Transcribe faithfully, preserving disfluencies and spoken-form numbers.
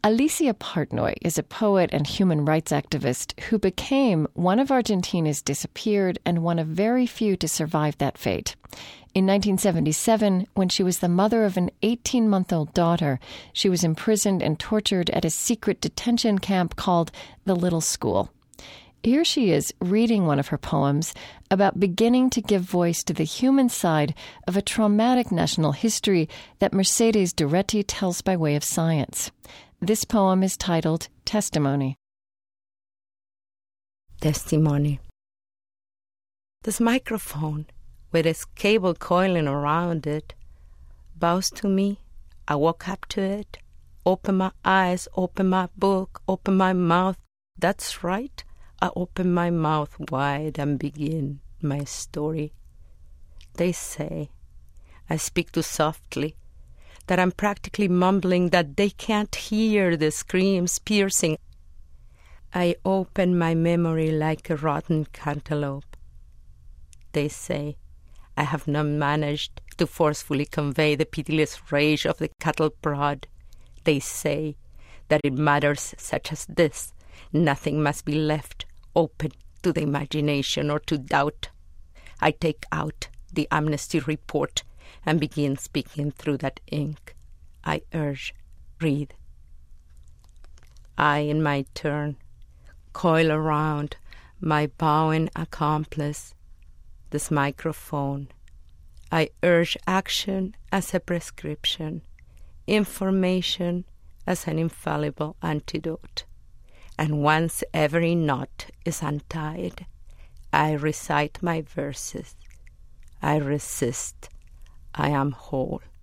Alicia Partnoy is a poet and human rights activist who became one of Argentina's disappeared and one of very few to survive that fate. In nineteen seventy-seven, when she was the mother of an eighteen-month-old daughter, she was imprisoned and tortured at a secret detention camp called the Little School. Here she is reading one of her poems about beginning to give voice to the human side of a traumatic national history that Mercedes Durretti tells by way of science. This poem is titled Testimony. Testimony. This microphone, with its cable coiling around it, bows to me. I walk up to it, open my eyes, open my book, open my mouth. That's right. I open my mouth wide and begin my story. They say I speak too softly, that I'm practically mumbling, that they can't hear the screams piercing. I open my memory like a rotten cantaloupe. They say I have not managed to forcefully convey the pitiless rage of the cattle prod. They say that in matters such as this, nothing must be left open to the imagination or to doubt. I take out the amnesty report and begin speaking through that ink. I urge, read. I, in my turn, coil around my bowing accomplice, this microphone. I urge action as a prescription, information as an infallible antidote. And once every knot is untied, I recite my verses. I resist. I am whole.